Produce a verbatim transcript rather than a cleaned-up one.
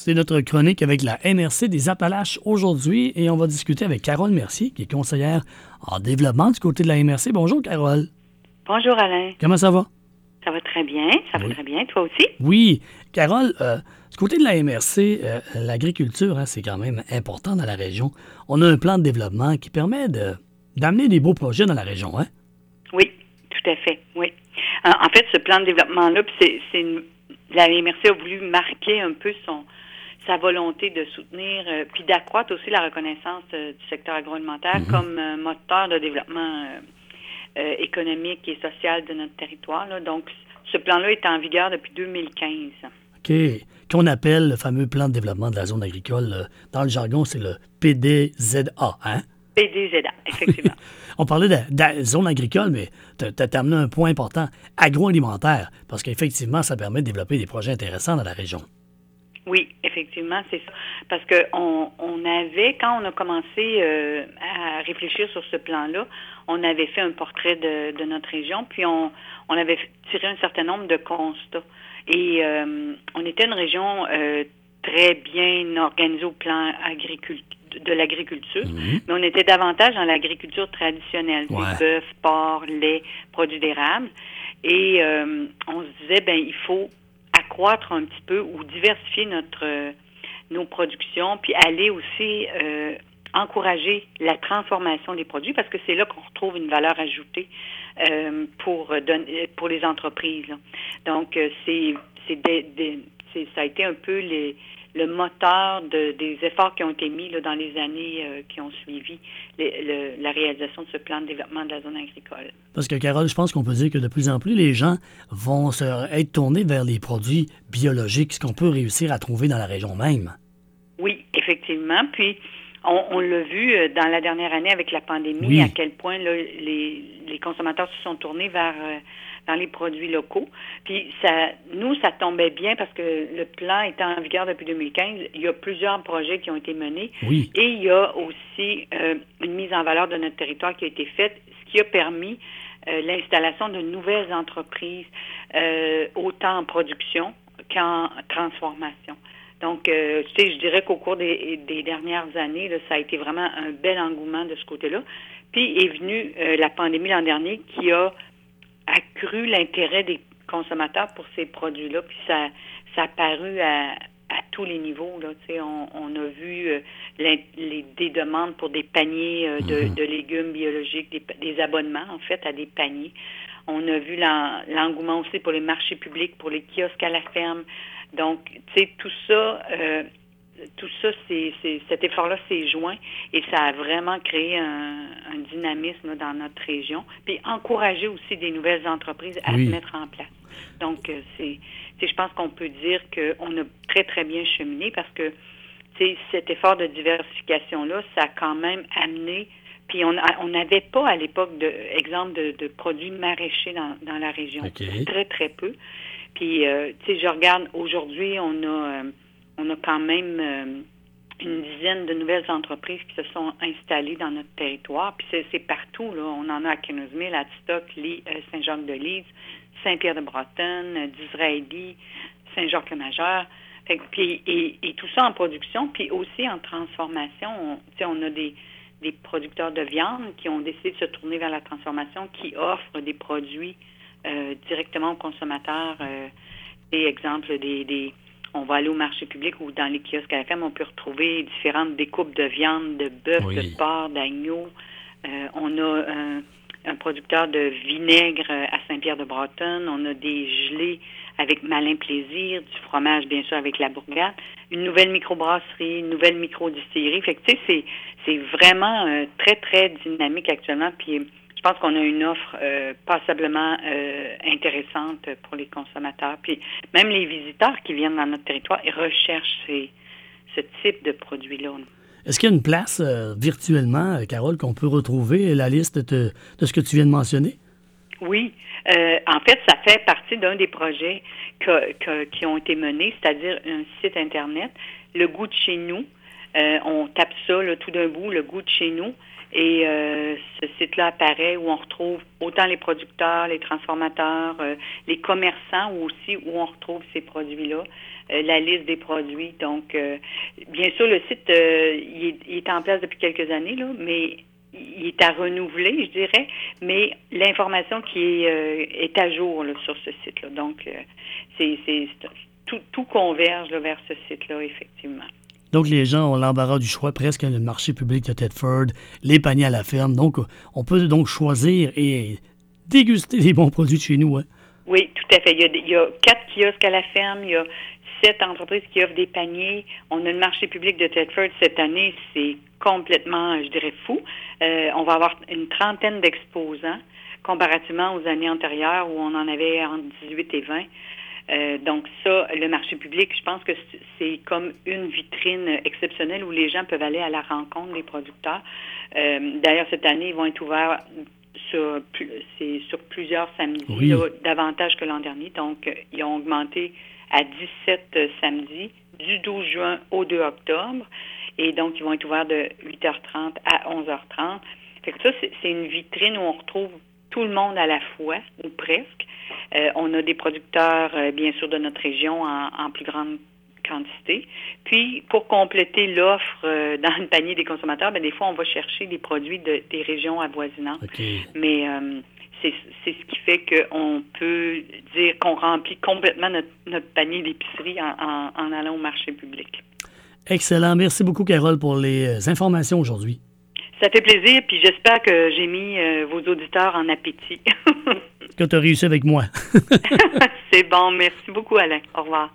C'est notre chronique avec la M R C des Appalaches aujourd'hui et on va discuter avec Carole Mercier, qui est conseillère en développement du côté de la M R C. Bonjour, Carole. Bonjour, Alain. Comment ça va? Ça va très bien. Ça oui. va très bien. Toi aussi? Oui. Carole, euh, du côté de la M R C, euh, l'agriculture, hein, c'est quand même important dans la région. On a un plan de développement qui permet de, d'amener des beaux projets dans la région, hein? Oui, tout à fait, oui. En, en fait, ce plan de développement-là, c'est, c'est une, la M R C a voulu marquer un peu son sa volonté de soutenir euh, puis d'accroître aussi la reconnaissance euh, du secteur agroalimentaire mm-hmm. comme euh, moteur de développement euh, euh, économique et social de notre territoire. Là. Donc, ce plan-là est en vigueur depuis deux mille quinze. OK. Qu'on appelle le fameux plan de développement de la zone agricole. Euh, dans le jargon, c'est le P D Z A, hein? P D Z A, effectivement. On parlait de, de zone agricole, mais tu as amené un point important, agroalimentaire, parce qu'effectivement, ça permet de développer des projets intéressants dans la région. Oui, effectivement, c'est ça. Parce qu'on on avait, quand on a commencé euh, à réfléchir sur ce plan-là, on avait fait un portrait de, de notre région, puis on, on avait tiré un certain nombre de constats. Et euh, on était une région euh, très bien organisée au plan agricul- de l'agriculture, mmh. mais on était davantage dans l'agriculture traditionnelle, ouais. du bœuf, porc, lait, produits d'érable. Et euh, on se disait, ben il faut accroître un petit peu ou diversifier notre euh, nos productions, puis aller aussi euh, encourager la transformation des produits, parce que c'est là qu'on retrouve une valeur ajoutée euh, pour donner, pour les entreprises. Là. Donc, euh, c'est, c'est, de, de, c'est ça a été un peu les, le moteur de, des efforts qui ont été mis là, dans les années euh, qui ont suivi les, le, la réalisation de ce plan de développement de la zone agricole. Parce que, Carole, je pense qu'on peut dire que de plus en plus, les gens vont se, être tournés vers les produits biologiques, ce qu'on peut réussir à trouver dans la région même. Oui, effectivement. Puis, on, on l'a vu dans la dernière année avec la pandémie, oui. à quel point là, les, les consommateurs se sont tournés vers euh, dans les produits locaux. Puis, ça, nous, ça tombait bien parce que le plan étant en vigueur depuis deux mille quinze, il y a plusieurs projets qui ont été menés. Oui. Et il y a aussi euh, une mise en valeur de notre territoire qui a été faite, ce qui a permis euh, l'installation de nouvelles entreprises, euh, autant en production qu'en transformation. Donc, euh, tu sais, je dirais qu'au cours des, des dernières années, là, ça a été vraiment un bel engouement de ce côté-là. Puis est venue euh, la pandémie l'an dernier qui a accru l'intérêt des consommateurs pour ces produits-là. Puis ça, ça a paru à, à tous les niveaux. Là, tu sais, on, on a vu euh, les, les, des demandes pour des paniers euh, de, mm-hmm. de légumes biologiques, des, des abonnements, en fait, à des paniers. On a vu l'en, l'engouement aussi pour les marchés publics, pour les kiosques à la ferme. Donc, tu sais, tout ça, euh, tout ça, c'est, c'est, cet effort-là s'est joint et ça a vraiment créé un, un dynamisme là, dans notre région. Puis encourager aussi des nouvelles entreprises à oui. se mettre en place. Donc, euh, c'est, c'est, je pense qu'on peut dire qu'on a très, très bien cheminé parce que, tu sais, cet effort de diversification-là, ça a quand même amené. Puis on n'avait pas à l'époque de exemple de, de produits maraîchers dans, dans la région. Okay. Très, très peu. Puis, euh, tu sais, je regarde, aujourd'hui, on a, euh, on a quand même euh, une dizaine de nouvelles entreprises qui se sont installées dans notre territoire. Puis, c'est, c'est partout, là. On en a à Kinnousseville, à Stock, euh, Saint-Jacques-de-Lise, Saint-Pierre-de-Breteuil, d'Israëli, Saint-Jacques-le-Majeur. Fait, puis, et, et tout ça en production, puis aussi en transformation. On, tu sais, on a des, des producteurs de viande qui ont décidé de se tourner vers la transformation, qui offrent des produits Euh, directement aux consommateurs. Euh, des exemples, des, des, on va aller au marché public ou dans les kiosques à la ferme, on peut retrouver différentes découpes de viande, de bœuf, oui. de porc, d'agneau. Euh, on a un, un producteur de vinaigre à Saint-Pierre-de-Breteuil. On a des gelées avec Malin Plaisir, du fromage, bien sûr, avec la Bourgade. Une nouvelle microbrasserie, une nouvelle microdistillerie. Fait que, tu sais, c'est, c'est vraiment euh, très, très dynamique actuellement. Puis, je pense qu'on a une offre euh, passablement euh, intéressante pour les consommateurs. Puis même les visiteurs qui viennent dans notre territoire, ils recherchent ces, ce type de produits-là. Est-ce qu'il y a une place euh, virtuellement, Carole, qu'on peut retrouver la liste de, de ce que tu viens de mentionner? Oui. Euh, en fait, ça fait partie d'un des projets que, que, qui ont été menés, c'est-à-dire un site Internet, Le Goût de chez nous. Euh, on tape ça là, tout d'un bout, Le Goût de chez nous. Et euh, ce site-là apparaît où on retrouve autant les producteurs, les transformateurs, euh, les commerçants ou aussi où on retrouve ces produits-là. euh, la liste des produits. Donc, euh, bien sûr, le site, euh, il, est, il est en place depuis quelques années, là, mais il est à renouveler, je dirais, mais l'information qui est, euh, est à jour là, sur ce site-là. Donc, euh, c'est, c'est, c'est tout, tout converge là, vers ce site-là, effectivement. Donc, les gens ont l'embarras du choix presque, le marché public de Thetford, les paniers à la ferme. Donc, on peut donc choisir et déguster les bons produits de chez nous. Hein? Oui, tout à fait. Il y, a, il y a quatre kiosques à la ferme, il y a sept entreprises qui offrent des paniers. On a le marché public de Thetford cette année, c'est complètement, je dirais, fou. Euh, on va avoir une trentaine d'exposants comparativement aux années antérieures où on en avait entre dix-huit et vingt. Euh, donc ça, le marché public, je pense que c'est comme une vitrine exceptionnelle où les gens peuvent aller à la rencontre des producteurs. Euh, d'ailleurs, cette année, ils vont être ouverts sur, c'est sur plusieurs samedis, oui. là, davantage que l'an dernier. Donc, ils ont augmenté à dix-sept samedis, du douze juin au deux octobre. Et donc, ils vont être ouverts de huit heures trente à onze heures trente. Fait que ça, c'est, c'est une vitrine où on retrouve tout le monde à la fois, ou presque. Euh, on a des producteurs, euh, bien sûr, de notre région en, en plus grande quantité. Puis, pour compléter l'offre euh, dans le panier des consommateurs, bien, des fois, on va chercher des produits de, des régions avoisinantes. Okay. Mais euh, c'est, c'est ce qui fait qu'on peut dire qu'on remplit complètement notre, notre panier d'épicerie en, en, en allant au marché public. Excellent. Merci beaucoup, Carole, pour les informations aujourd'hui. Ça fait plaisir, puis j'espère que j'ai mis euh, vos auditeurs en appétit. Que tu as réussi avec moi. C'est bon. Merci beaucoup, Alain. Au revoir.